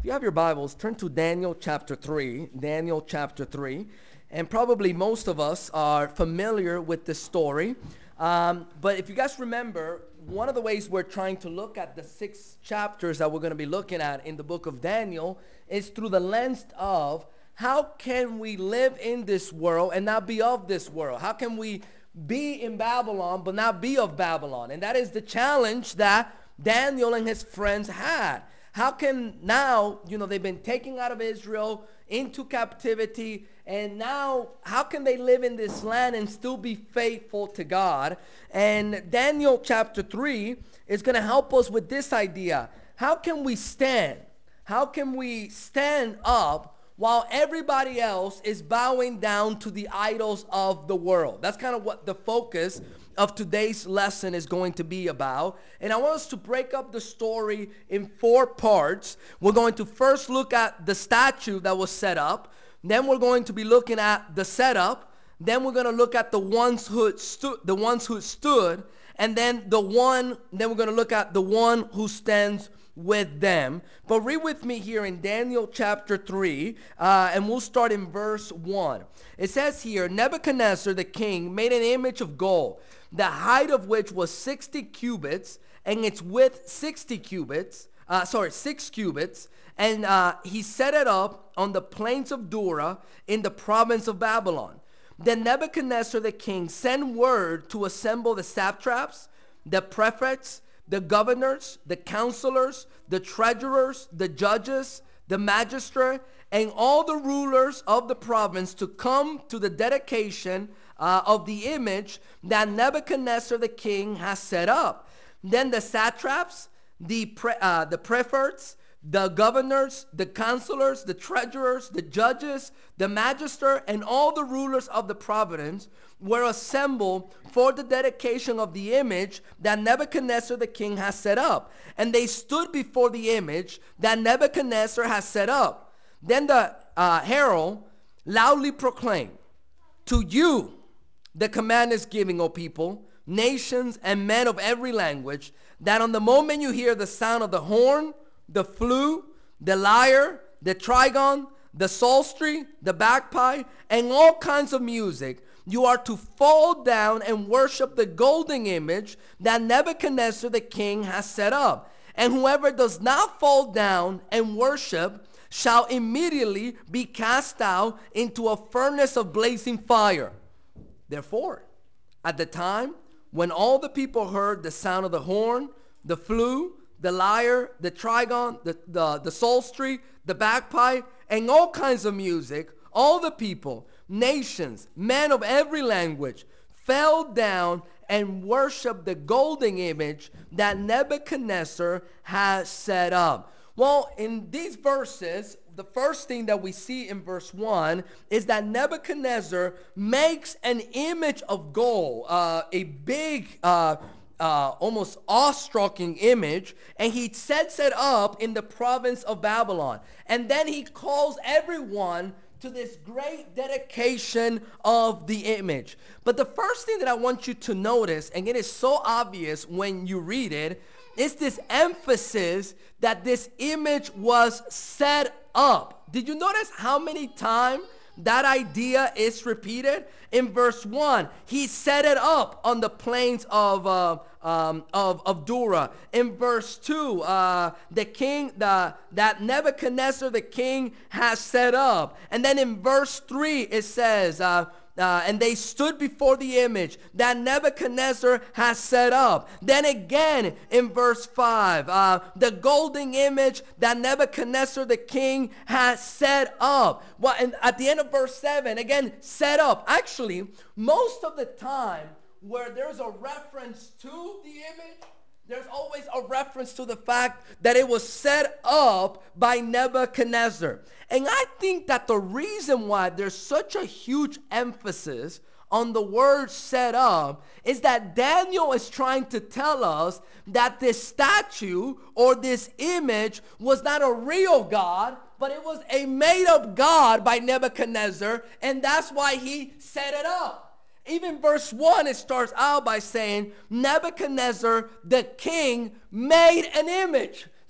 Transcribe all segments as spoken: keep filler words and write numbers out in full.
If you have your Bibles, turn to Daniel chapter three. Daniel chapter three. And probably most of us are familiar with this story. Um, but if you guys remember, one of the ways we're trying to look at the six chapters that we're going to be looking at in the book of Daniel is through the lens of how can we live in this world and not be of this world? How can we be in Babylon but not be of Babylon? And that is the challenge that Daniel and his friends had. How can now, you know, they've been taken out of Israel into captivity, and now how can they live in this land and still be faithful to God? And Daniel chapter three is going to help us with this idea. How can we stand? How can we stand up while everybody else is bowing down to the idols of the world? That's kind of what the focus of today's lesson is going to be about. And I want us to break up the story in four parts. We're going to first look at the statue that was set up. Then we're going to be looking at the setup. Then we're going to look at the ones who stood, the ones who stood, and then the one. Then we're going to look at the one who stands with them. But read with me here in Daniel chapter three, uh, and we'll start in verse one. It says here, Nebuchadnezzar the king made an image of gold, the height of which was sixty cubits, and its width sixty cubits, uh, sorry, six cubits, and uh, he set it up on the plains of Dura in the province of Babylon. Then Nebuchadnezzar the king sent word to assemble the satraps, the prefects, the governors, the counselors, the treasurers, the judges, the magistrate, and all the rulers of the province to come to the dedication uh, of the image that Nebuchadnezzar the king has set up. Then the satraps, the, pre, uh, the prefects, the governors, the counselors, the treasurers, the judges, the magistrate, and all the rulers of the province were assembled for the dedication of the image that Nebuchadnezzar the king has set up. And they stood before the image that Nebuchadnezzar has set up. Then the uh, herald loudly proclaimed, "To you the command is giving, O people, nations, and men of every language, that on the moment you hear the sound of the horn, the flute, the lyre, the trigon, the psaltery, the bagpipe, and all kinds of music, you are to fall down and worship the golden image that Nebuchadnezzar the king has set up. And whoever does not fall down and worship shall immediately be cast out into a furnace of blazing fire." Therefore, at the time when all the people heard the sound of the horn, the flute, the lyre, the trigon, the, the, the psaltery, the bagpipe, and all kinds of music, all the people, nations, men of every language, fell down and worshiped the golden image that Nebuchadnezzar has set up. Well, in these verses, the first thing that we see in verse one is that Nebuchadnezzar makes an image of gold, uh, a big, uh, uh, almost awe-striking image, and he sets it up in the province of Babylon. And then he calls everyone to this great dedication of the image. But the first thing that I want you to notice, and it is so obvious when you read it, is this emphasis that this image was set up. Did you notice how many times that idea is repeated? In verse one, he set it up on the plains of uh, um, of, of Dura. In verse two, uh, the king, the that Nebuchadnezzar the king has set up. And then in verse three, it says, uh, Uh, and they stood before the image that Nebuchadnezzar has set up. Then again in verse five, uh, the golden image that Nebuchadnezzar the king has set up. Well, and at the end of verse seven, again, set up. Actually, most of the time where there's a reference to the image, there's always a reference to the fact that it was set up by Nebuchadnezzar. And I think that the reason why there's such a huge emphasis on the word set up is that Daniel is trying to tell us that this statue or this image was not a real God, but it was a made-up God by Nebuchadnezzar, and that's why he set it up. Even verse one, it starts out by saying, Nebuchadnezzar the king made an image.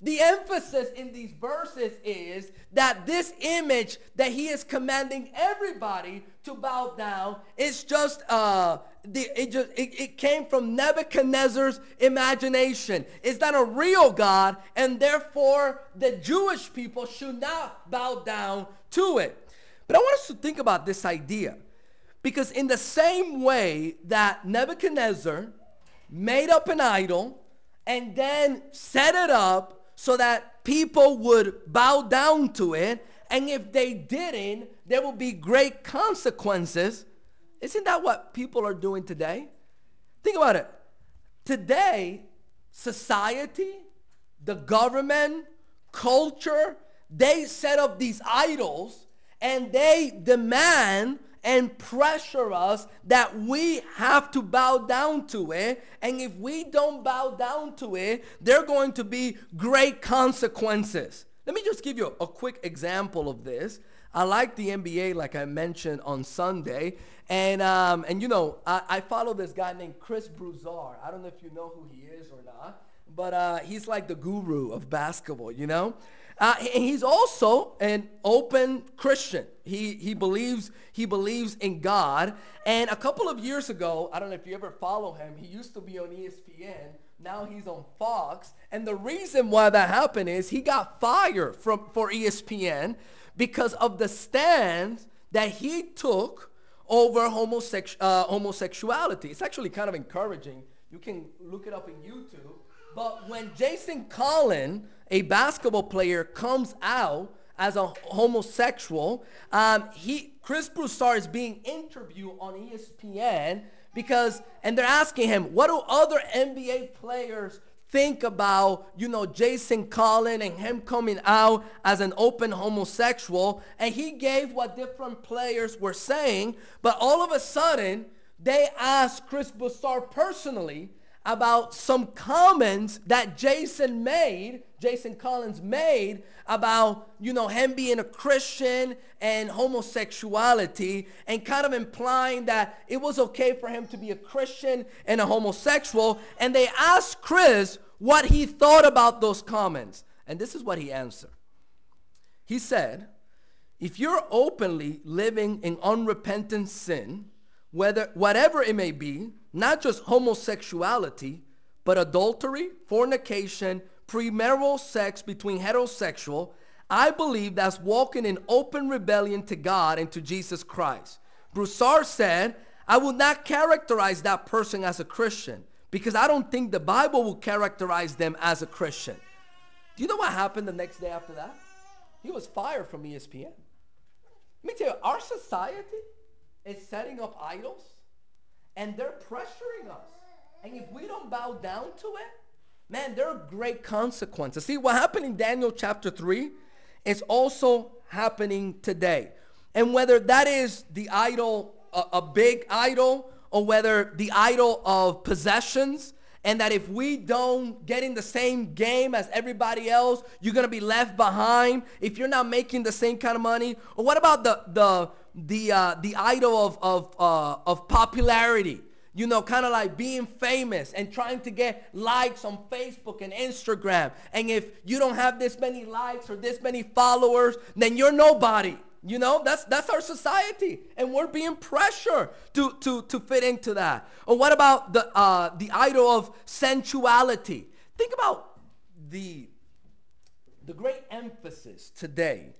The emphasis in these verses is that this image that he is commanding everybody to bow down is just uh the it just it, it came from Nebuchadnezzar's imagination. It's not a real God, and therefore the Jewish people should not bow down to it. But I want us to think about this idea, because in the same way that Nebuchadnezzar made up an idol and then set it up so that people would bow down to it, and if they didn't, there will be great consequences. Isn't that what people are doing today? Think about it. Today, society, the government, culture, they set up these idols and they demand and pressure us that we have to bow down to it. And if we don't bow down to it, there are going to be great consequences. Let me just give you a, a quick example of this. I like the N B A, like I mentioned on Sunday. And, um, and you know, I, I follow this guy named Chris Broussard. I don't know if you know who he is or not, but uh, he's like the guru of basketball, you know? Uh, and he's also an open Christian. He he believes he believes in God. And a couple of years ago, I don't know if you ever follow him, he used to be on E S P N. Now he's on Fox. And the reason why that happened is he got fired from for E S P N because of the stand that he took over homosex, uh, homosexuality. It's actually kind of encouraging. You can look it up in YouTube. But when Jason Collin, a basketball player, comes out as a homosexual, um, he Chris Broussard is being interviewed on E S P N because, and they're asking him, what do other N B A players think about, you know, Jason Collin and him coming out as an open homosexual? And he gave what different players were saying, but all of a sudden, they asked Chris Broussard personally about some comments that Jason made, Jason Collins made about, you know, him being a Christian and homosexuality, and kind of implying that it was okay for him to be a Christian and a homosexual. And they asked Chris what he thought about those comments. And this is what he answered. He said, if you're openly living in unrepentant sin, whether whatever it may be, not just homosexuality, but adultery, fornication, premarital sex between heterosexual, I believe that's walking in open rebellion to God and to Jesus Christ. Broussard said, I will not characterize that person as a Christian because I don't think the Bible will characterize them as a Christian. Do you know what happened the next day after that? He was fired from E S P N. Let me tell you, our society is setting up idols, and they're pressuring us. And if we don't bow down to it, man, there are great consequences. See, what happened in Daniel chapter three is also happening today. And whether that is the idol, a, a big idol, or whether the idol of possessions, and that if we don't get in the same game as everybody else, you're going to be left behind if you're not making the same kind of money. Or what about the the the uh, the idol of of uh, of popularity? You know, kind of like being famous and trying to get likes on Facebook and Instagram. And if you don't have this many likes or this many followers, then you're nobody. You know, that's that's our society, and we're being pressured to to to fit into that. Or what about the uh, the idol of sensuality? Think about the the great emphasis today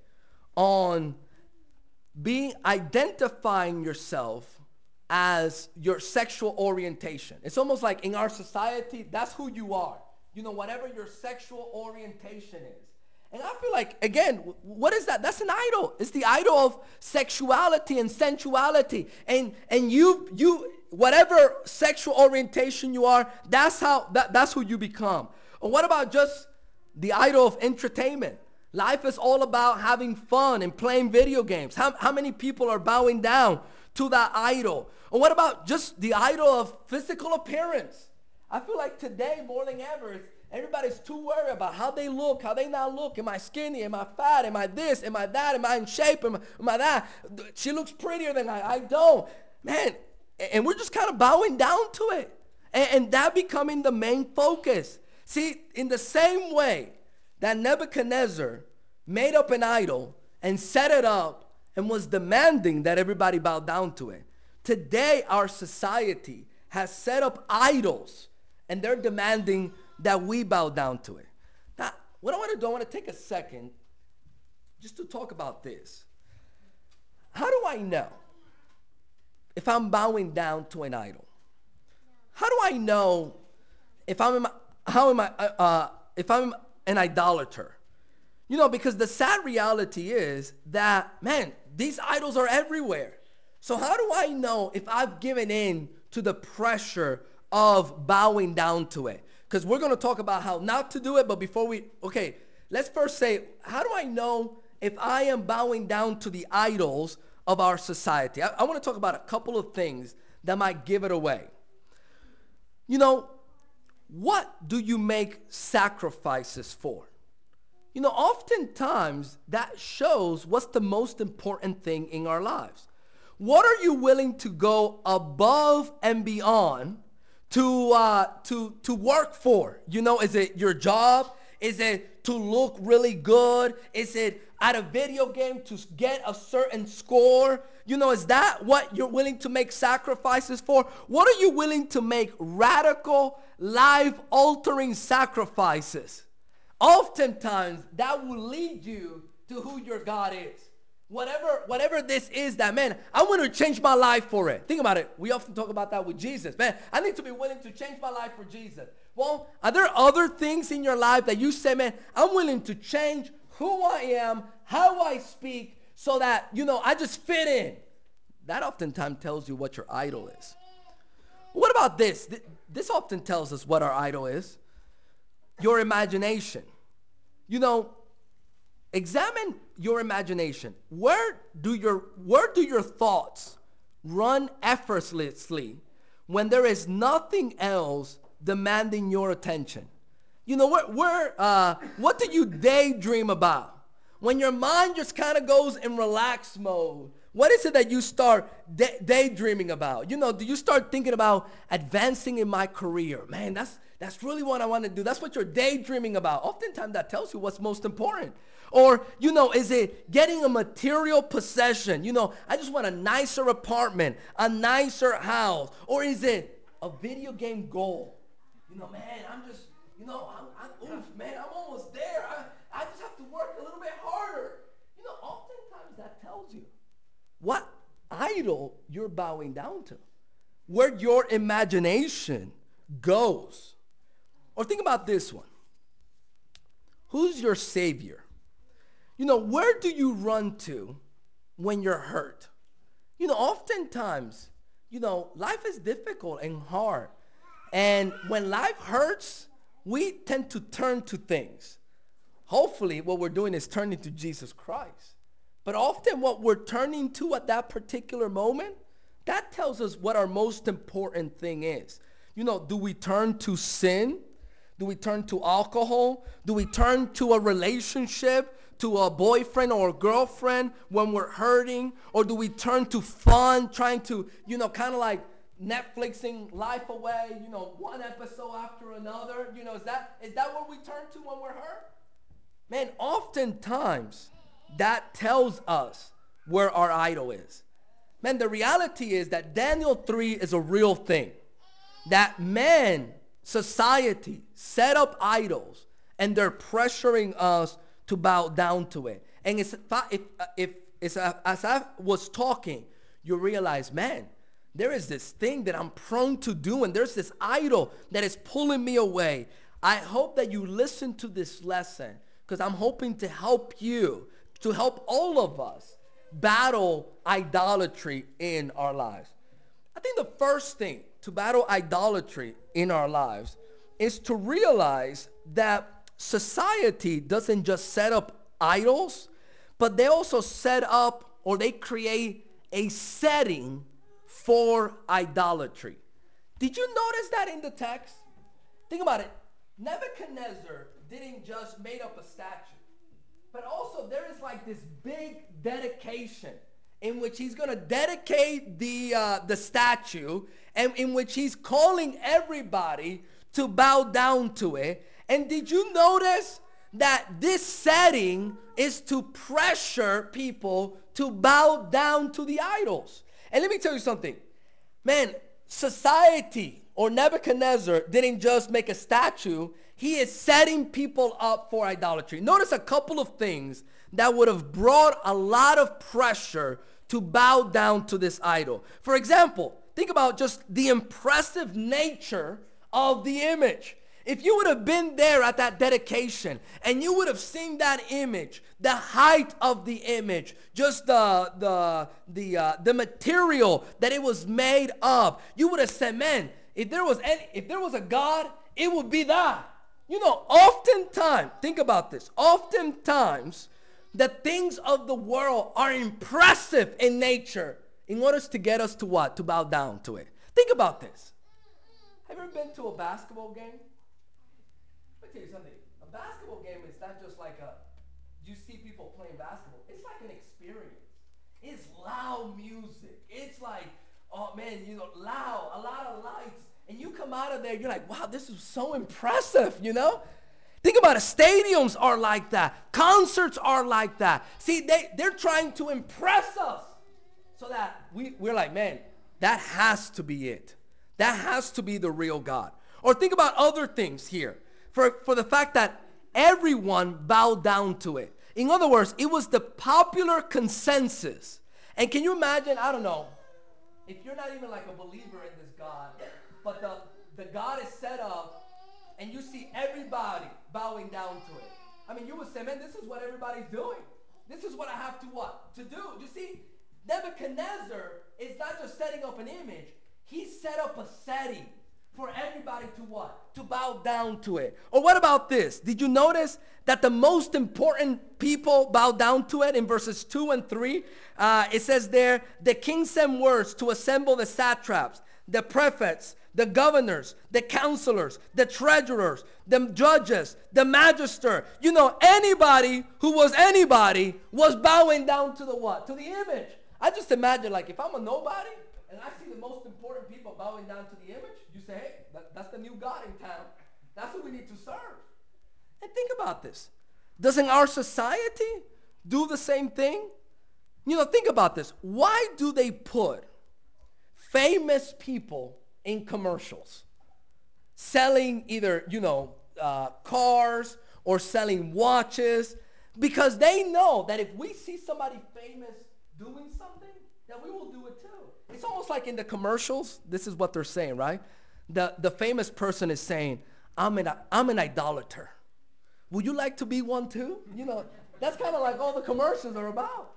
on being identifying yourself as your sexual orientation. It's almost like in our society, that's who you are. You know, whatever your sexual orientation is. And I feel like, again, what is that? That's an idol. It's the idol of sexuality and sensuality. And and you you whatever sexual orientation you are, that's how that, that's who you become. Or what about just the idol of entertainment? Life is all about having fun and playing video games. How how many people are bowing down to that idol? Or what about just the idol of physical appearance? I feel like today more than ever, it's everybody's too worried about how they look, how they not look. Am I skinny? Am I fat? Am I this? Am I that? Am I in shape? Am I, am I that? She looks prettier than I. I don't. Man, and we're just kind of bowing down to it. And, and that becoming the main focus. See, in the same way that Nebuchadnezzar made up an idol and set it up and was demanding that everybody bow down to it. Today, our society has set up idols and they're demanding that we bow down to it. Now, what I want to do, I want to take a second just to talk about this. How do I know if I'm bowing down to an idol? How do I know if I'm how am I uh, if I'm an idolater? You know, because the sad reality is that, man, these idols are everywhere. So how do I know if I've given in to the pressure of bowing down to it? Because we're going to talk about how not to do it, but before we, okay, let's first say, how do I know if I am bowing down to the idols of our society? I, I want to talk about a couple of things that might give it away. You know, what do you make sacrifices for? You know, oftentimes that shows what's the most important thing in our lives. What are you willing to go above and beyond to uh, to to work for? You know, is it your job? Is it to look really good? Is it at a video game to get a certain score? You know, is that what you're willing to make sacrifices for? What are you willing to make radical, life-altering sacrifices? Oftentimes, that will lead you to who your God is. Whatever, whatever this is that, man, I want to change my life for it. Think about it. We often talk about that with Jesus. Man, I need to be willing to change my life for Jesus. Well, are there other things in your life that you say, man, I'm willing to change who I am, how I speak, so that, you know, I just fit in? That oftentimes tells you what your idol is. What about this? This often tells us what our idol is. Your imagination. You know, examine your imagination. Where do your where do your thoughts run effortlessly when there is nothing else demanding your attention? You know, where, where uh, what do you daydream about? When your mind just kind of goes in relaxed mode, what is it that you start day- daydreaming about? You know, do you start thinking about advancing in my career? Man, that's that's really what I want to do. That's what you're daydreaming about. Oftentimes that tells you what's most important. Or, you know, is it getting a material possession? You know, I just want a nicer apartment, a nicer house. Or is it a video game goal? You know, man, I'm just, you know, I'm, I'm oof, man, I'm almost there. I, I just have to work a little bit harder. You know, oftentimes that tells you what idol you're bowing down to, where your imagination goes. Or think about this one. Who's your savior? You know, where do you run to when you're hurt? You know, oftentimes, you know, life is difficult and hard. And when life hurts, we tend to turn to things. Hopefully, what we're doing is turning to Jesus Christ. But often what we're turning to at that particular moment, that tells us what our most important thing is. You know, do we turn to sin? Do we turn to alcohol? Do we turn to a relationship, to a boyfriend or a girlfriend when we're hurting? Or do we turn to fun, trying to, you know, kind of like Netflixing life away, you know, one episode after another? You know, is that is that what we turn to when we're hurt? Man, oftentimes that tells us where our idol is. Man, the reality is that Daniel three is a real thing. That man, society, set up idols, and they're pressuring us to bow down to it. And it's, if, if, it's, as I was talking, you realize, man, there is this thing that I'm prone to do, and there's this idol that is pulling me away. I hope that you listen to this lesson, because I'm hoping to help you, to help all of us battle idolatry in our lives. I think the first thing to battle idolatry in our lives is to realize that society doesn't just set up idols, but they also set up, or they create a setting for idolatry. Did you notice that in the text? Think about it. Nebuchadnezzar didn't just make up a statue, but also there is like this big dedication in which he's going to dedicate the uh, the statue, and in which he's calling everybody to bow down to it. And did you notice that this setting is to pressure people to bow down to the idols. And let me tell you something. Man, society or Nebuchadnezzar didn't just make a statue. He is setting people up for idolatry. Notice a couple of things that would have brought a lot of pressure to bow down to this idol. For example, think about just the impressive nature of the image. If you would have been there at that dedication and you would have seen that image, the height of the image, just the the the uh, the material that it was made of, you would have said, man, if there was any, if there was a God, it would be that. You know, oftentimes, think about this. Oftentimes, the things of the world are impressive in nature in order to get us to what? To bow down to it. Think about this. Have you ever been to a basketball game? Let me tell you something. A basketball game is not just like a, you see people playing basketball. It's like an experience. It's loud music. It's like, oh man, you know, loud, a lot of lights. And you come out of there, you're like, wow, this is so impressive, you know? Think about it. Stadiums are like that. Concerts are like that. See, they, they're trying to impress us so that we, we're like, man, that has to be it. That has to be the real God. Or think about other things here. For, for the fact that everyone bowed down to it. In other words, it was the popular consensus. And can you imagine, I don't know, if you're not even like a believer in this God, but the, the God is set up and you see everybody bowing down to it. I mean, you would say, man, this is what everybody's doing. This is what I have to what? To do. You see, Nebuchadnezzar is not just setting up an image. He set up a setting for everybody to what? To bow down to it. Or what about this? Did you notice that the most important people bow down to it in verses two and three? Uh, it says there, the king sent words to assemble the satraps, the prefects, the governors, the counselors, the treasurers, the judges, the magister. You know, anybody who was anybody was bowing down to the what? To the image. I just imagine, like, if I'm a nobody and I see the most important people bowing down to the image, you say, hey, that, that's the new God in town. That's who we need to serve. And think about this. Doesn't our society do the same thing? You know, think about this. Why do they put famous people in commercials, selling either, you know, uh, cars or selling watches? Because they know that if we see somebody famous doing something, that we will do it too. It's almost like in the commercials, this is what they're saying, right? The, the famous person is saying, I'm an, I'm an idolater. Would you like to be one too? You know, that's kind of like all the commercials are about.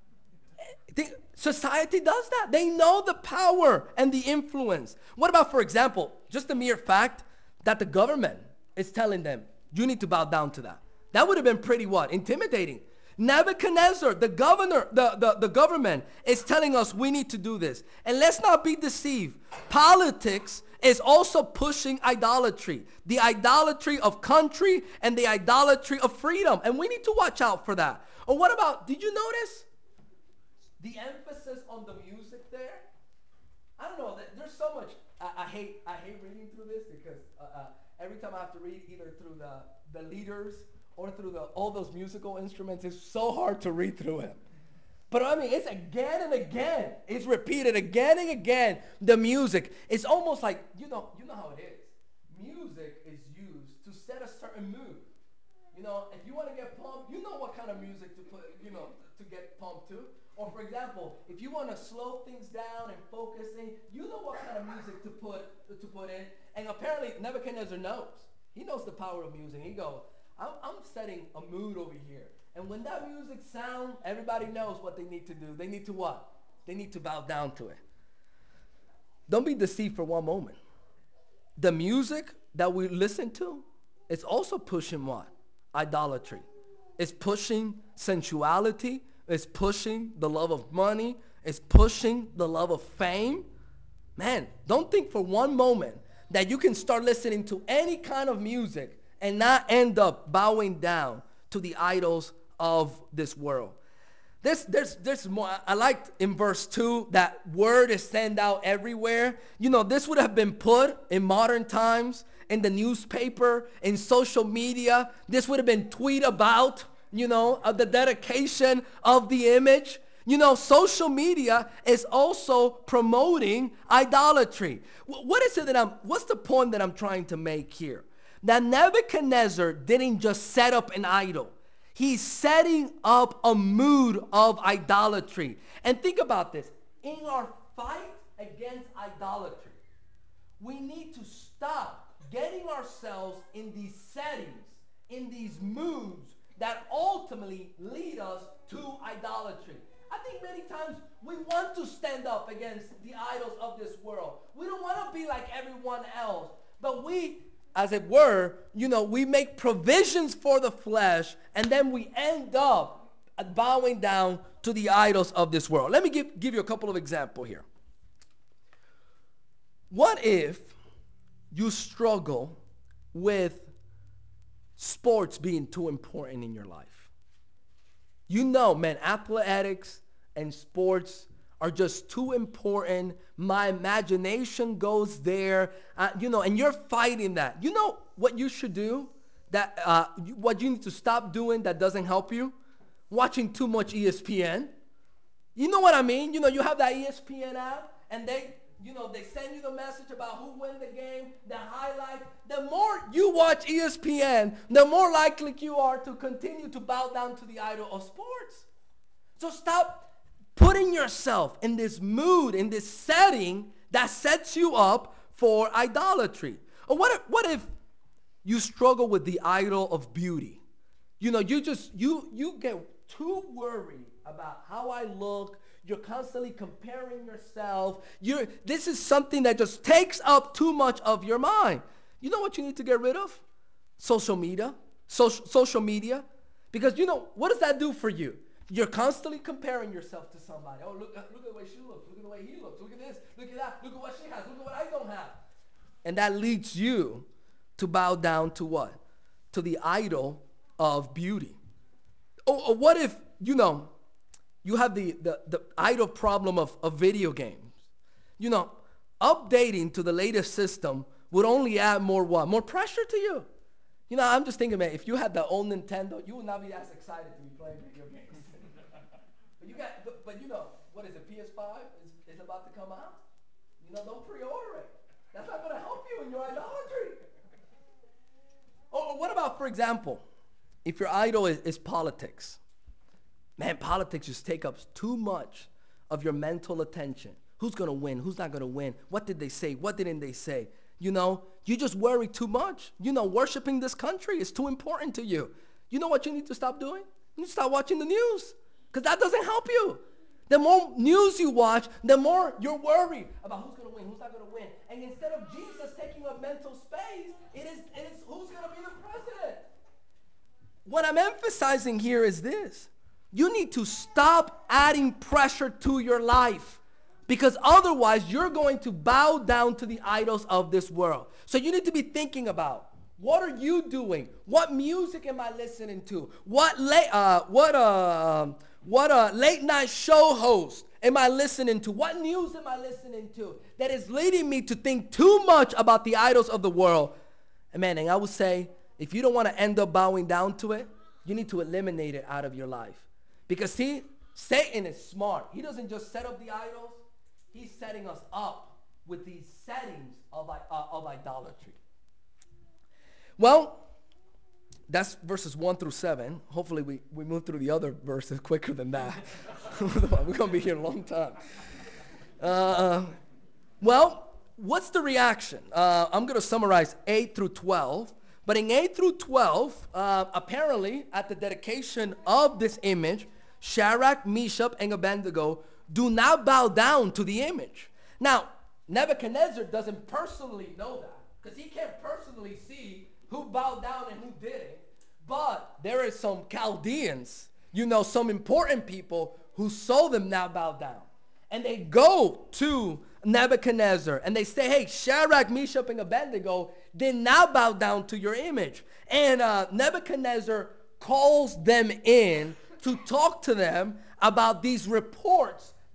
They, society does that. They know the power and the influence. What about, for example, just the mere fact that the government is telling them, you need to bow down to that. That would have been pretty what? Intimidating. Nebuchadnezzar, the governor, the, the, the government is telling us we need to do this. And let's not be deceived. Politics is also pushing idolatry. The idolatry of country and the idolatry of freedom. And we need to watch out for that. Or what about, did you notice the emphasis on the music there? I don't know. There's so much. I, I hate. I hate reading through this because uh, uh, every time I have to read either through the the leaders or through the all those musical instruments, it's so hard to read through it. But I mean, it's again and again. It's repeated again and again. The music. It's almost like you know. You know how it is. Music is used to set a certain mood. You know, if you want to get pumped, you know what kind of music to put. You know, to get pumped to. Or for example, if you want to slow things down and focusing, you know what kind of music to put to put in. And apparently Nebuchadnezzar knows. He knows the power of music. He goes, I'm, I'm setting a mood over here. And when that music sounds, everybody knows what they need to do. They need to what? They need to bow down to it. Don't be deceived for one moment. The music that we listen to is also pushing what? Idolatry. It's pushing sensuality. It's pushing the love of money. It's pushing the love of fame. Man, don't think for one moment that you can start listening to any kind of music and not end up bowing down to the idols of this world. There's, there's, there's more. I liked in verse two that word is sent out everywhere. You know, this would have been put in modern times in the newspaper, in social media. This would have been tweet about, you know, of the dedication of the image. You know, social media is also promoting idolatry. What is it that I'm, what's the point that I'm trying to make here? That Nebuchadnezzar didn't just set up an idol. He's setting up a mood of idolatry. And think about this. In our fight against idolatry, we need to stop getting ourselves in these settings, in these moods that ultimately lead us to idolatry. I think many times we want to stand up against the idols of this world. We don't want to be like everyone else. But we, as it were, you know, we make provisions for the flesh, and then we end up bowing down to the idols of this world. Let me give, give you a couple of examples here. What if you struggle with sports being too important in your life? You know, man, athletics and sports are just too important. My imagination goes there, uh, you know, and you're fighting that. You know what you should do? That uh, what you need to stop doing that doesn't help you? Watching too much E S P N. You know what I mean? You know, you have that E S P N app, and they, you know, they send you the message about who won the game, the highlight. The more you watch E S P N, the more likely you are to continue to bow down to the idol of sports. So stop putting yourself in this mood, in this setting that sets you up for idolatry. Or what if, what if you struggle with the idol of beauty? You know, you just, you, you get too worried about how I look. You're constantly comparing yourself. You're, this is something that just takes up too much of your mind. You know what you need to get rid of? Social media. Social, social media. Because, you know, what does that do for you? You're constantly comparing yourself to somebody. Oh, look, look at the way she looks. Look at the way he looks. Look at this. Look at that. Look at what she has. Look at what I don't have. And that leads you to bow down to what? To the idol of beauty. Or, or what if, you know, you have the, the, the idol problem of, of video games. You know, updating to the latest system would only add more what? More pressure to you. You know, I'm just thinking, man, if you had the old Nintendo, you would not be as excited to be playing video games. but you got, but, but you know, what is it, P S five is, is about to come out? You know, don't pre-order it. That's not going to help you in your idolatry. Or, or what about, for example, if your idol is, is politics? Man, politics just take up too much of your mental attention. Who's going to win? Who's not going to win? What did they say? What didn't they say? You know, you just worry too much. You know, worshiping this country is too important to you. You know what you need to stop doing? You need to stop watching the news, because that doesn't help you. The more news you watch, the more you're worried about who's going to win, who's not going to win. And instead of Jesus taking up mental space, it is, it is who's going to be the president. What I'm emphasizing here is this. You need to stop adding pressure to your life, because otherwise you're going to bow down to the idols of this world. So you need to be thinking about, what are you doing? What music am I listening to? What late, uh, what uh, what a late night show host am I listening to? What news am I listening to that is leading me to think too much about the idols of the world? And man, and I would say, if you don't want to end up bowing down to it, you need to eliminate it out of your life. Because see, Satan is smart. He doesn't just set up the idols. He's setting us up with these settings of, uh, of idolatry. Well, that's verses one through seven. Hopefully we, we move through the other verses quicker than that. We're going to be here a long time. Uh, well, what's the reaction? Uh, I'm going to summarize eight through twelve. But in eight through twelve, uh, apparently at the dedication of this image, Shadrach, Meshach, and Abednego do not bow down to the image. Now, Nebuchadnezzar doesn't personally know that, because he can't personally see who bowed down and who didn't. But there is some Chaldeans, you know, some important people who saw them now bow down. And they go to Nebuchadnezzar and they say, hey, Shadrach, Meshach, and Abednego did not bow down to your image. And uh, Nebuchadnezzar calls them in to talk to them about these reports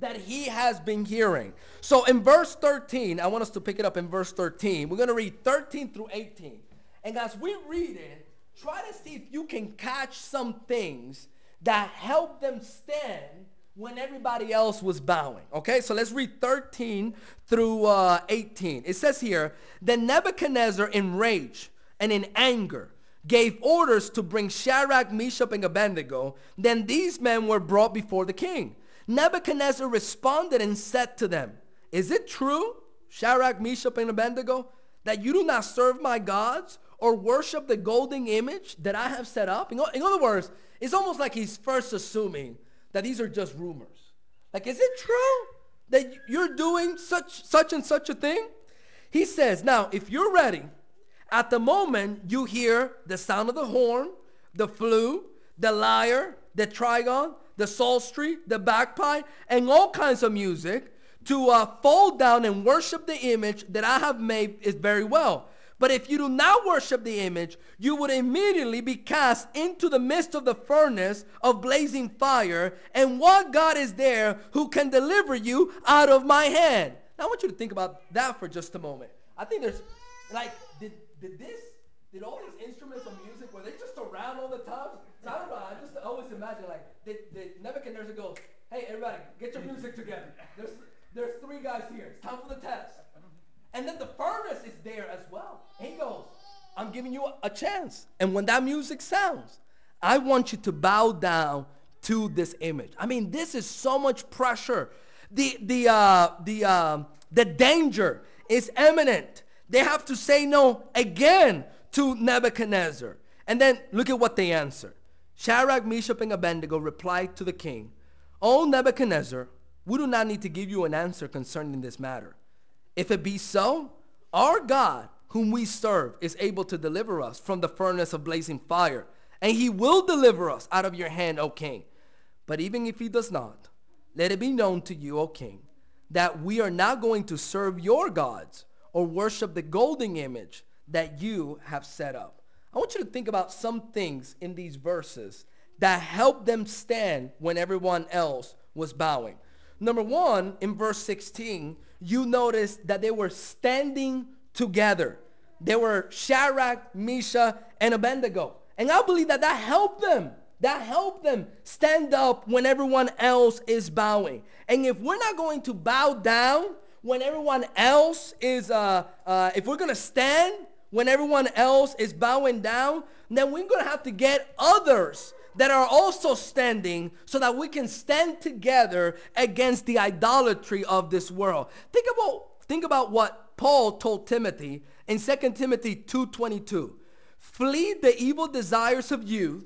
that he has been hearing. So in verse thirteen, I want us to pick it up in verse thirteen. We're going to read thirteen through eighteen. And as we read it, try to see if you can catch some things that help them stand when everybody else was bowing. Okay, so let's read thirteen through uh, eighteen. It says here, then Nebuchadnezzar in rage and in anger gave orders to bring Shadrach, Meshach, and Abednego. Then these men were brought before the king. Nebuchadnezzar responded and said to them, is it true, Shadrach, Meshach, and Abednego, that you do not serve my gods or worship the golden image that I have set up? In, in other words, it's almost like he's first assuming that these are just rumors. Like, is it true that you're doing such, such and such a thing? He says, now, if you're ready, at the moment you hear the sound of the horn, the flute, the lyre, the trigon, the psaltery, the bagpipe, and all kinds of music, to uh, fall down and worship the image that I have made is very well. But if you do not worship the image, you would immediately be cast into the midst of the furnace of blazing fire. And what God is there who can deliver you out of my hand? Now I want you to think about that for just a moment. I think there's, like, did, did this, did all these instruments of music, were they just around all the time? So I don't know, I just always imagine, like, did, did Nebuchadnezzar go, hey, everybody, get your music together. There's, there's three guys here. It's time for the test. And then the furnace is there as well. And he goes, I'm giving you a, a chance. And when that music sounds, I want you to bow down to this image. I mean, this is so much pressure. The, the, uh, the, uh, the danger is imminent. They have to say no again to Nebuchadnezzar. And then look at what they answer. Shadrach, Meshach, and Abednego replied to the king, O Nebuchadnezzar, we do not need to give you an answer concerning this matter. If it be so, our God, whom we serve, is able to deliver us from the furnace of blazing fire, and he will deliver us out of your hand, O king. But even if he does not, let it be known to you, O king, that we are not going to serve your gods or worship the golden image that you have set up. I want you to think about some things in these verses that helped them stand when everyone else was bowing. Number one, in verse sixteen, you notice that they were standing together. They were Shadrach, Meshach, and Abednego. And I believe that that helped them. That helped them stand up when everyone else is bowing. And if we're not going to bow down when everyone else is, uh, uh, if we're going to stand when everyone else is bowing down, then we're going to have to get others that are also standing so that we can stand together against the idolatry of this world. Think about, think about what Paul told Timothy in Second Timothy two twenty-two. Flee the evil desires of youth,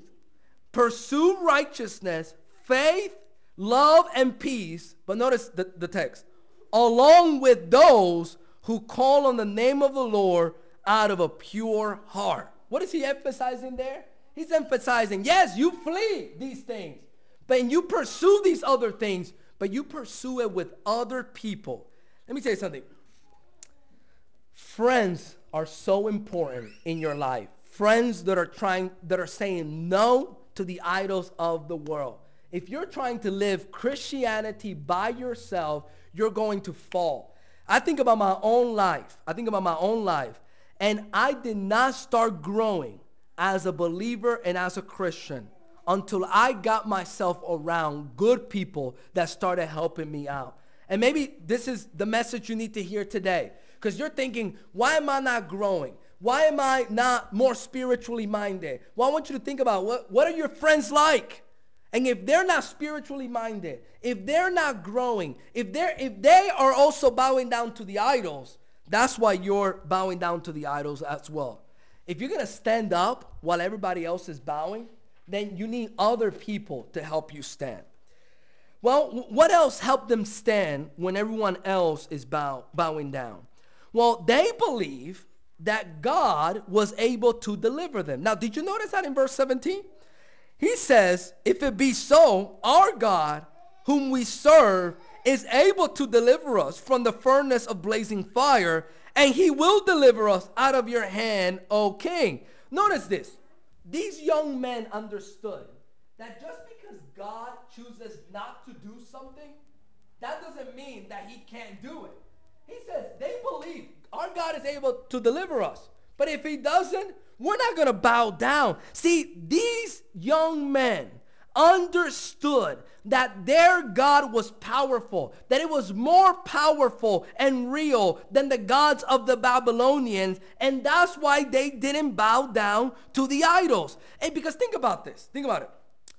pursue righteousness, faith, love, and peace. But notice the, the text. Along with those who call on the name of the Lord out of a pure heart. What is he emphasizing there? He's emphasizing, yes, you flee these things, but you pursue these other things, but you pursue it with other people. Let me tell you something. Friends are so important in your life. Friends that are trying, that are saying no to the idols of the world. If you're trying to live Christianity by yourself, you're going to fall. I think about my own life. I think about my own life. And I did not start growing as a believer and as a Christian until I got myself around good people that started helping me out. And maybe this is the message you need to hear today. Because you're thinking, why am I not growing? Why am I not more spiritually minded? Well, I want you to think about what, what are your friends like? And if they're not spiritually minded, if they're not growing, if they're if they are also bowing down to the idols, that's why you're bowing down to the idols as well. If you're going to stand up while everybody else is bowing, then you need other people to help you stand. Well, what else helped them stand when everyone else is bow, bowing down? Well, they believe that God was able to deliver them. Now, did you notice that in verse seventeen? He says, if it be so, our God, whom we serve, is able to deliver us from the furnace of blazing fire, and he will deliver us out of your hand, O king. Notice this. These young men understood that just because God chooses not to do something that doesn't mean that he can't do it. He says they believe our God is able to deliver us. But if he doesn't, we're not going to bow down. See, these young men understood that their God was powerful, that it was more powerful and real than the gods of the Babylonians, and that's why they didn't bow down to the idols. And because think about this, think about it.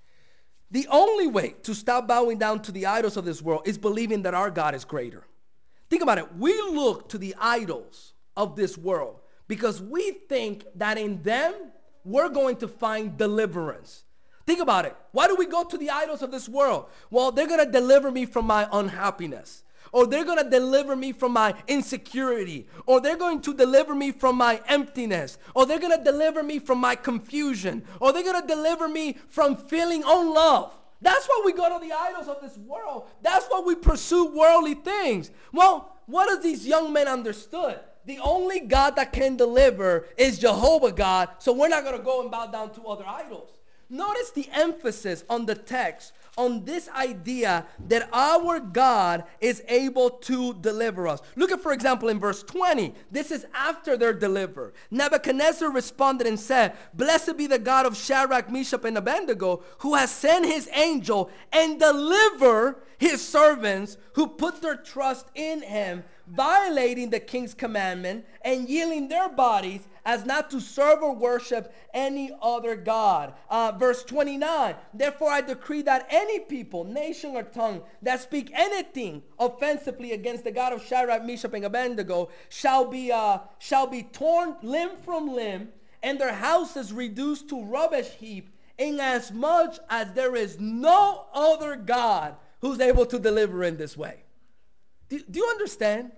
The only way to stop bowing down to the idols of this world is believing that our God is greater. Think about it. We look to the idols of this world because we think that in them we're going to find deliverance. Think about it. Why do we go to the idols of this world? Well, they're going to deliver me from my unhappiness. Or they're going to deliver me from my insecurity. Or they're going to deliver me from my emptiness. Or they're going to deliver me from my confusion. Or they're going to deliver me from feeling unloved. That's why we go to the idols of this world. That's why we pursue worldly things. Well, what do these young men understood? The only God that can deliver is Jehovah God. So we're not going to go and bow down to other idols. Notice the emphasis on the text on this idea that our God is able to deliver us. Look at, for example, in verse twenty. This is after they're delivered. Nebuchadnezzar responded and said, "Blessed be the God of Shadrach, Meshach, and Abednego, who has sent his angel and deliver his servants who put their trust in him, violating the king's commandment and yielding their bodies as not to serve or worship any other God." Uh, verse twenty-nine, "Therefore I decree that any people, nation, or tongue that speak anything offensively against the God of Shadrach, Meshach, and Abednego shall be, uh, shall be torn limb from limb, and their houses reduced to rubbish heap, inasmuch as there is no other God who's able to deliver in this way." Do, do you understand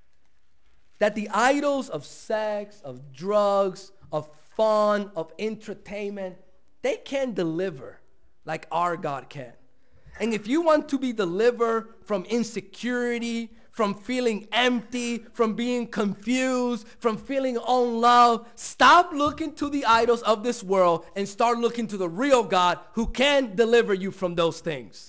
that the idols of sex, of drugs, of fun, of entertainment, they can deliver like our God can? And if you want to be delivered from insecurity, from feeling empty, from being confused, from feeling unloved, stop looking to the idols of this world and start looking to the real God who can deliver you from those things.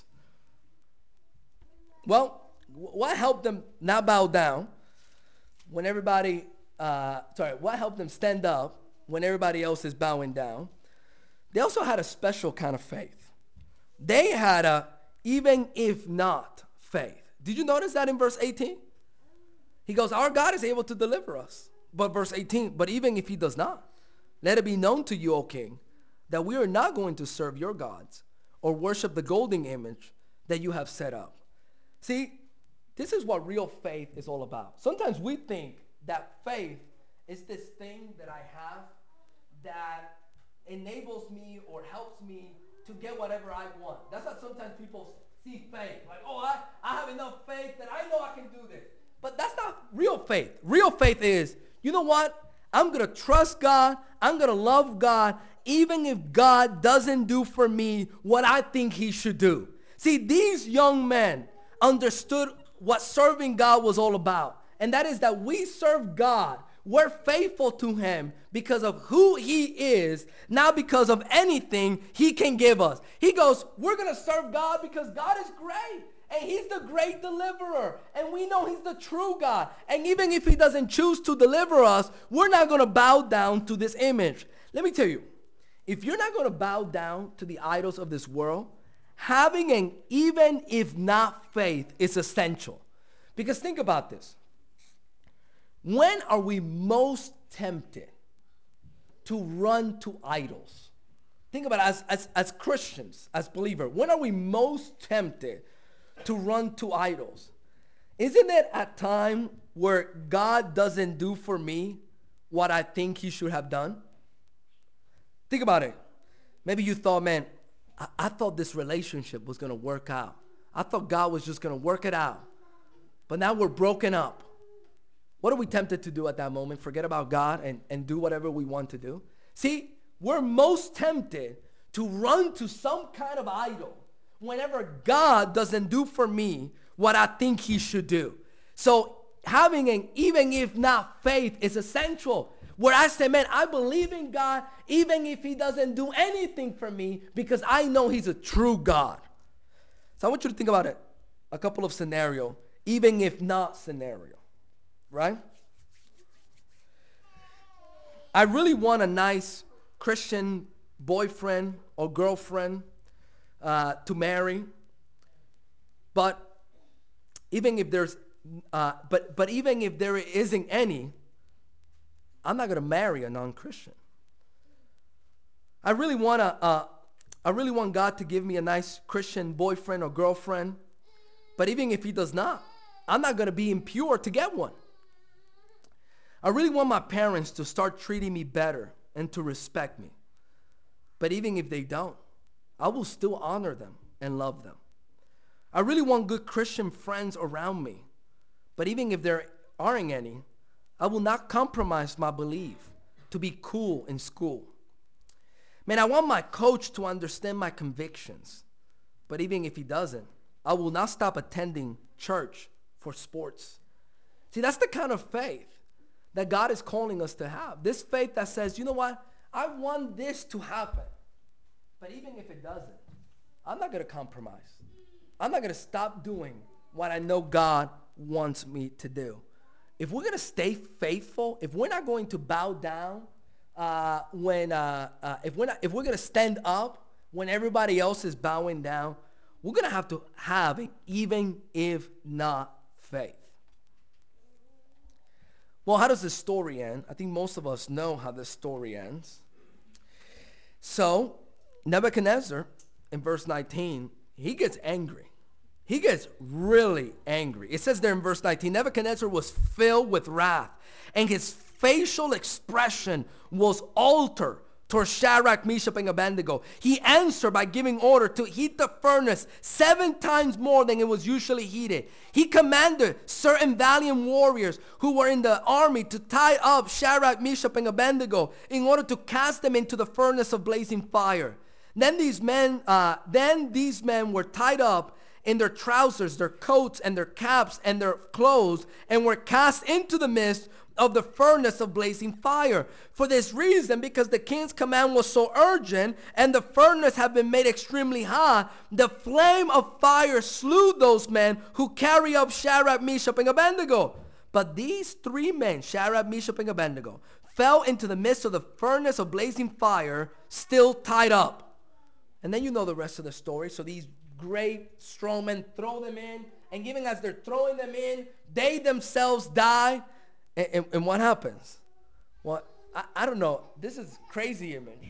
Well, what helped them not bow down when everybody, uh, sorry, what helped them stand up when everybody else is bowing down? They also had a special kind of faith. They had a even if not faith. Did you notice that in verse eighteen? He goes, our God is able to deliver us. But verse eighteen, but even if he does not, let it be known to you, O king, that we are not going to serve your gods or worship the golden image that you have set up. See, this is what real faith is all about. Sometimes we think that faith is this thing that I have that enables me or helps me to get whatever I want. That's how sometimes people see faith. Like, oh, I, I have enough faith that I know I can do this. But that's not real faith. Real faith is, you know what? I'm going to trust God. I'm going to love God, even if God doesn't do for me what I think he should do. See, these young men understood what serving God was all about. And that is that we serve God. We're faithful to him because of who he is, not because of anything he can give us. He goes, we're going to serve God because God is great. And he's the great deliverer. And we know he's the true God. And even if he doesn't choose to deliver us, we're not going to bow down to this image. Let me tell you, if you're not going to bow down to the idols of this world, having an even if not faith is essential. Because think about this. When are we most tempted to run to idols? Think about it as, as, as Christians, as believers. When are we most tempted to run to idols? Isn't it a time where God doesn't do for me what I think he should have done? Think about it. Maybe you thought, man, I, I thought this relationship was going to work out. I thought God was just going to work it out. But now we're broken up. What are we tempted to do at that moment? Forget about God and, and do whatever we want to do? See, we're most tempted to run to some kind of idol whenever God doesn't do for me what I think he should do. So having an even if not faith is essential. Where I say, man, I believe in God even if he doesn't do anything for me because I know he's a true God. So I want you to think about it a couple of scenario, even if not scenario, right? I really want a nice Christian boyfriend or girlfriend uh, to marry, but even if there's, uh, but but even if there isn't any, I'm not gonna marry a non-Christian. I really want a, uh, I really want God to give me a nice Christian boyfriend or girlfriend, but even if He does not, I'm not gonna be impure to get one. I really want my parents to start treating me better and to respect me. But even if they don't, I will still honor them and love them. I really want good Christian friends around me. But even if there aren't any, I will not compromise my belief to be cool in school. Man, I want my coach to understand my convictions. But even if he doesn't, I will not stop attending church for sports. See, that's the kind of faith that God is calling us to have. This faith that says, you know what? I want this to happen. But even if it doesn't, I'm not going to compromise. I'm not going to stop doing what I know God wants me to do. If we're going to stay faithful, if we're not going to bow down, uh, when uh, uh, if we're not, if we're going to stand up when everybody else is bowing down, we're going to have to have an even if not faith. Well, how does this story end? I think most of us know how this story ends. So, Nebuchadnezzar, in verse nineteen, he gets angry. He gets really angry. It says there in verse nineteen, Nebuchadnezzar was filled with wrath, and his facial expression was altered towards Shadrach, Meshach, and Abednego. He answered by giving order to heat the furnace seven times more than it was usually heated. He commanded certain valiant warriors who were in the army to tie up Shadrach, Meshach, and Abednego in order to cast them into the furnace of blazing fire. Then these men, uh, then these men were tied up in their trousers, their coats, and their caps, and their clothes, and were cast into the midst of the furnace of blazing fire. For this reason, because the king's command was so urgent, and the furnace had been made extremely hot, the flame of fire slew those men who carry up Shadrach, Meshach, and Abednego. But these three men, Shadrach, Meshach, and Abednego, fell into the midst of the furnace of blazing fire, still tied up. And then you know the rest of the story. So these great strong men throw them in, and even as they're throwing them in, they themselves die. And, and, and what happens? Well, I, I don't know. This is crazy image.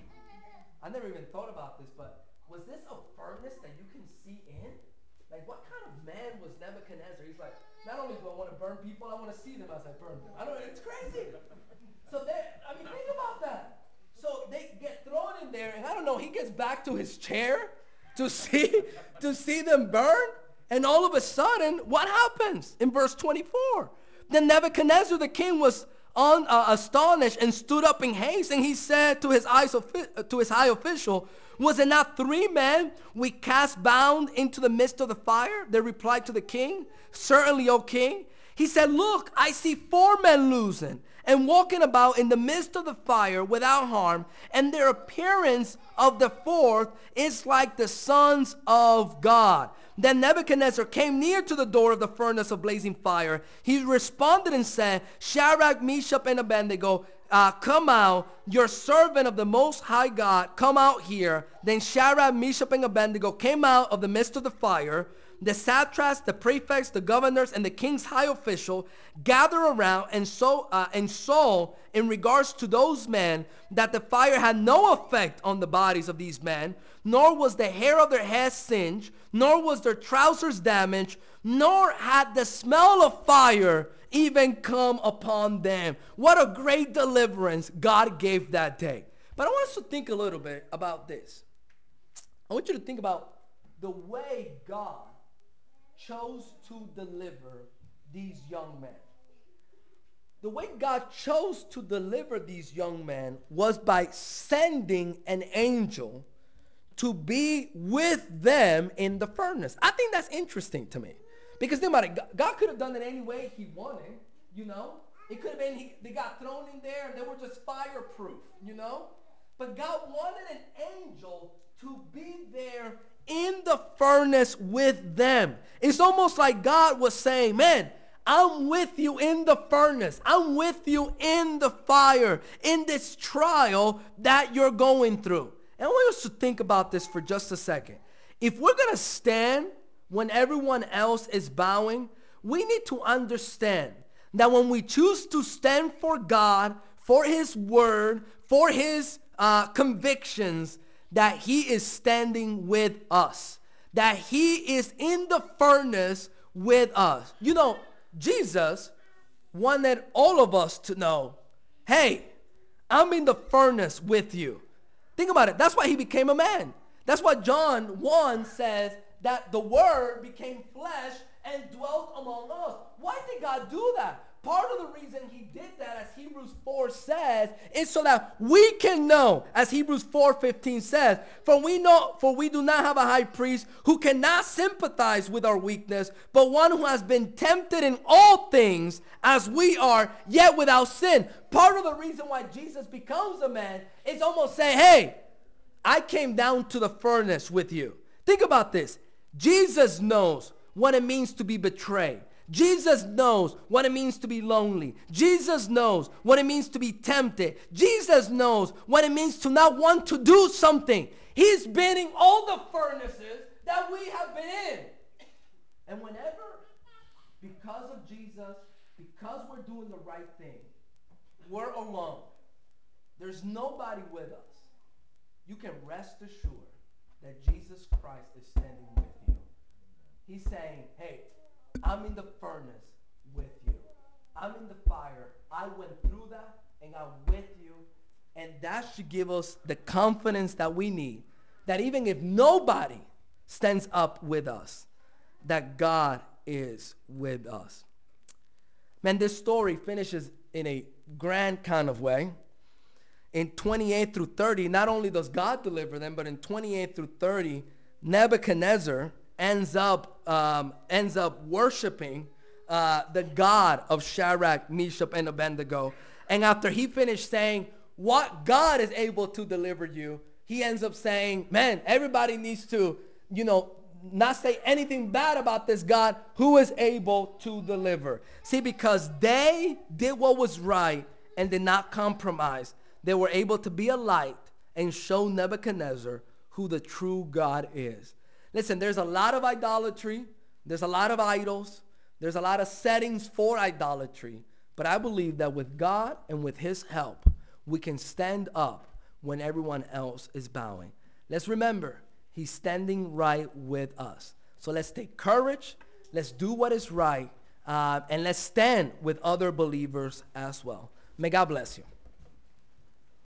I never even thought about this, but was this a furnace that you can see in? Like, what kind of man was Nebuchadnezzar? He's like, not only do I want to burn people, I want to see them as I burn them. I don't know. It's crazy. So they, I mean, think about that. So they get thrown in there, and I don't know. He gets back to his chair to see to see them burn, and all of a sudden, what happens in verse twenty-four? Then Nebuchadnezzar the king was un, uh, astonished and stood up in haste, and he said to his eyes to his high official, "Was it not three men we cast bound into the midst of the fire?" They replied to the king, "Certainly, O king." He said, "Look, I see four men loosened and walking about in the midst of the fire without harm, and their appearance of the fourth is like the sons of God." Then Nebuchadnezzar came near to the door of the furnace of blazing fire. He responded and said, "Shadrach, Meshach, and Abednego, uh, come out. Your servant of the Most High God, come out here." Then Shadrach, Meshach, and Abednego came out of the midst of the fire. The satraps, the prefects, the governors, and the king's high official gathered around and so uh, and saw in regards to those men that the fire had no effect on the bodies of these men, nor was the hair of their heads singed, nor was their trousers damaged, nor had the smell of fire even come upon them. What a great deliverance God gave that day. But I want us to think a little bit about this. I want you to think about the way God chose to deliver these young men. The way God chose to deliver these young men was by sending an angel to be with them in the furnace. I think that's interesting to me. Because think about it, God could have done it any way he wanted, you know. It could have been he, they got thrown in there and they were just fireproof, you know. But God wanted an angel to be there in the furnace with them. It's almost like God was saying, man, I'm with you in the furnace. I'm with you in the fire, in this trial that you're going through. And I want us to think about this for just a second. If we're going to stand when everyone else is bowing, we need to understand that when we choose to stand for God, for his word, for his uh, convictions, that he is standing with us, that he is in the furnace with us. You know, Jesus wanted all of us to know, hey, I'm in the furnace with you. Think about it. That's why he became a man. That's why John one says that the word became flesh and dwelt among us. Why did God do that? Part of the reason he did that, as Hebrews four says, is so that we can know, as Hebrews four fifteen says, for we know, for we do not have a high priest who cannot sympathize with our weakness, but one who has been tempted in all things as we are, yet without sin. Part of the reason why Jesus becomes a man is almost saying, hey, I came down to the furnace with you. Think about this. Jesus knows what it means to be betrayed. Jesus knows what it means to be lonely. Jesus knows what it means to be tempted. Jesus knows what it means to not want to do something. He's been in all the furnaces that we have been in. And whenever, because of Jesus, because we're doing the right thing, we're alone, there's nobody with us, you can rest assured that Jesus Christ is standing with you. He's saying, hey, I'm in the furnace with you. I'm in the fire. I went through that, and I'm with you. And that should give us the confidence that we need, that even if nobody stands up with us, that God is with us. Man, this story finishes in a grand kind of way. In twenty-eight through thirty, not only does God deliver them, but in twenty-eight through thirty, Nebuchadnezzar ends up um, ends up worshiping uh, the God of Shadrach, Meshach, and Abednego. And after he finished saying what God is able to deliver you, he ends up saying, man, everybody needs to, you know, not say anything bad about this God who is able to deliver. See, because they did what was right and did not compromise, they were able to be a light and show Nebuchadnezzar who the true God is. Listen, there's a lot of idolatry. There's a lot of idols. There's a lot of settings for idolatry. But I believe that with God and with his help, we can stand up when everyone else is bowing. Let's remember, he's standing right with us. So let's take courage. Let's do what is right. Uh, and let's stand with other believers as well. May God bless you.